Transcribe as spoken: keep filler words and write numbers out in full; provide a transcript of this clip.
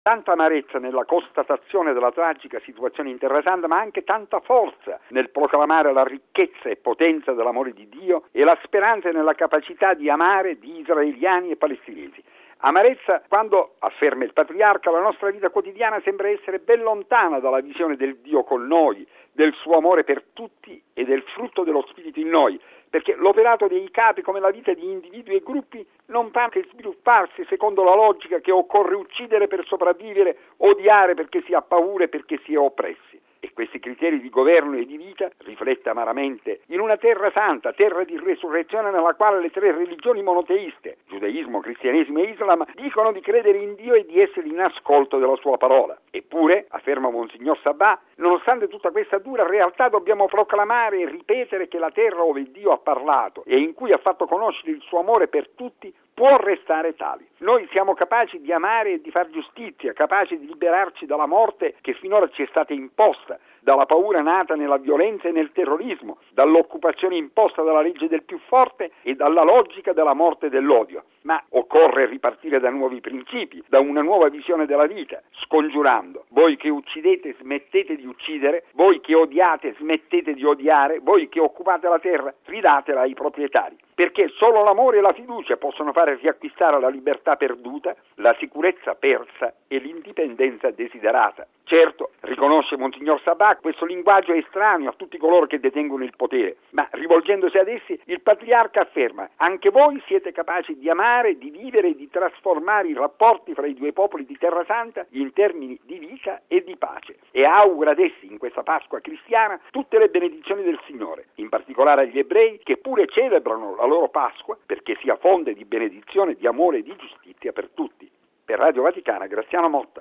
Tanta amarezza nella constatazione della tragica situazione in Terra Santa, ma anche tanta forza nel proclamare la ricchezza e potenza dell'amore di Dio e la speranza nella capacità di amare di israeliani e palestinesi. Amarezza quando, afferma il patriarca, la nostra vita quotidiana sembra essere ben lontana dalla visione del Dio con noi, del suo amore per tutti e del frutto dello Spirito in noi, perché l'operato dei capi, come la vita di individui e gruppi, non fa che svilupparsi secondo la logica che occorre uccidere per sopravvivere, odiare perché si ha paura e perché si è oppressi. E questi criteri di governo e di vita, riflette amaramente, in una terra santa, terra di resurrezione nella quale le tre religioni monoteiste, giudaismo, cristianesimo e islam, dicono di credere in Dio e di essere in ascolto della sua parola. Eppure, afferma Monsignor Sabà, nonostante tutta questa dura realtà dobbiamo proclamare e ripetere che la terra dove Dio ha parlato e in cui ha fatto conoscere il suo amore per tutti può restare tali. Noi siamo capaci di amare e di far giustizia, capaci di liberarci dalla morte che finora ci è stata imposta, dalla paura nata nella violenza e nel terrorismo, dall'occupazione imposta dalla legge del più forte e dalla logica della morte e dell'odio. Ma occorre ripartire da nuovi principi, da una nuova visione della vita, scongiurando: voi che uccidete smettete di uccidere, voi che odiate smettete di odiare, voi che occupate la terra ridatela ai proprietari. Perché solo l'amore e la fiducia possono fare riacquistare la libertà perduta, la sicurezza persa e l'indipendenza desiderata. Certo, riconosce Monsignor Sabà, questo linguaggio è estraneo a tutti coloro che detengono il potere, ma rivolgendosi ad essi il patriarca afferma: anche voi siete capaci di amare, di vivere e di trasformare i rapporti fra i due popoli di Terra Santa in termini di vita e di pace, e augura ad essi in questa Pasqua cristiana tutte le benedizioni del Signore, in particolare agli ebrei che pure celebrano la loro Pasqua perché sia fonte di benedizione, di amore e di giustizia per tutti. Per Radio Vaticana, Graziano Motta.